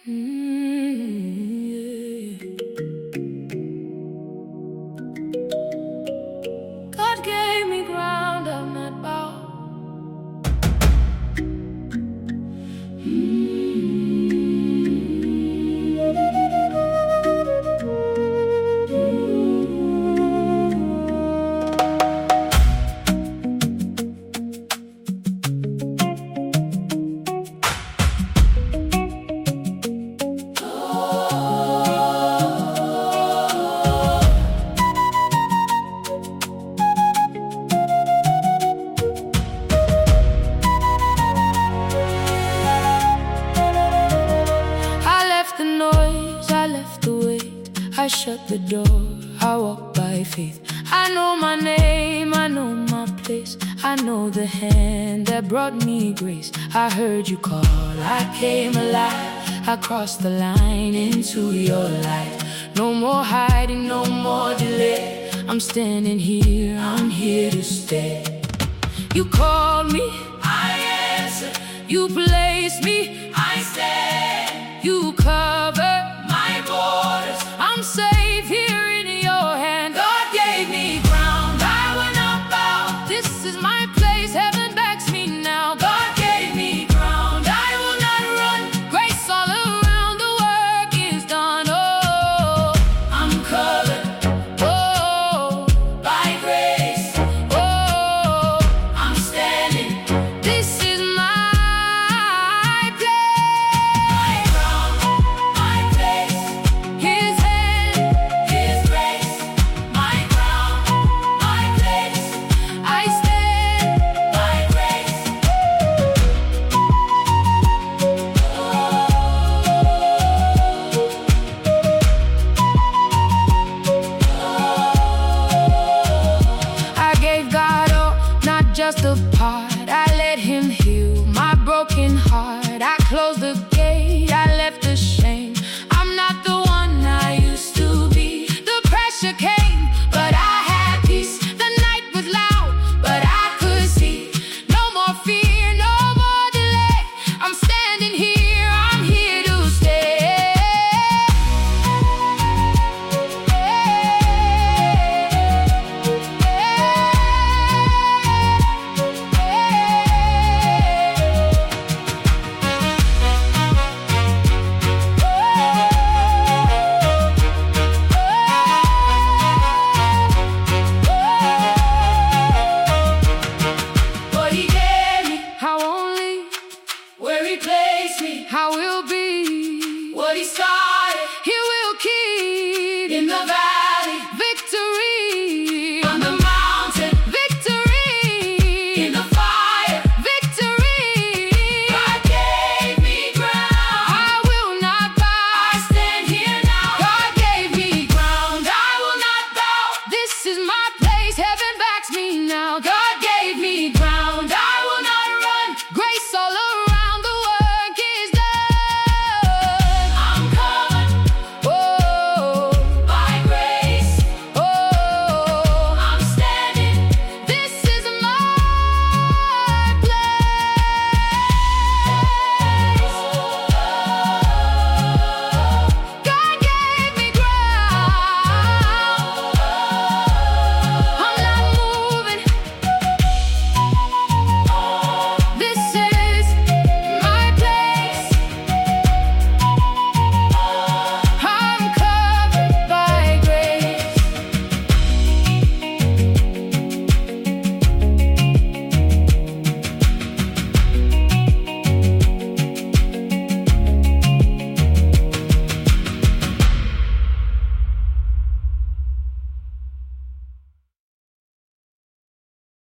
Yeah. God gave me ground I'm not bound. I shut the door, I walk by faith. I know my name, I know my place. I know the hand that brought me grace. I heard you call, I came alive. I crossed the line into your life. No more hiding, no more delay. I'm standing here, I'm here to stay. You called me, I answer. You placed me, I stand. You covered my borders. I'm safe here in your hand. God gave me ground, I will not bow. This is my place, heaven backs me now. God gave me ground, I will not run. Grace all around, the work is done. Oh, I'm covered, oh, by grace. Oh, I'm standing. This is my place. My ground, my place. His hand, His grace. My ground, my place. I stand by grace. I gave God all, not just a part. I let Him heal my broken heart. I closed the gate, I left the shame. I'm not the one I used to be. The pressure came, but I had peace. The night was loud, but I could see. No more fear, no more delay. I'm standing here, I'm here to stay. What He gave me, I won't leave. Where He placed me, I will be. What He started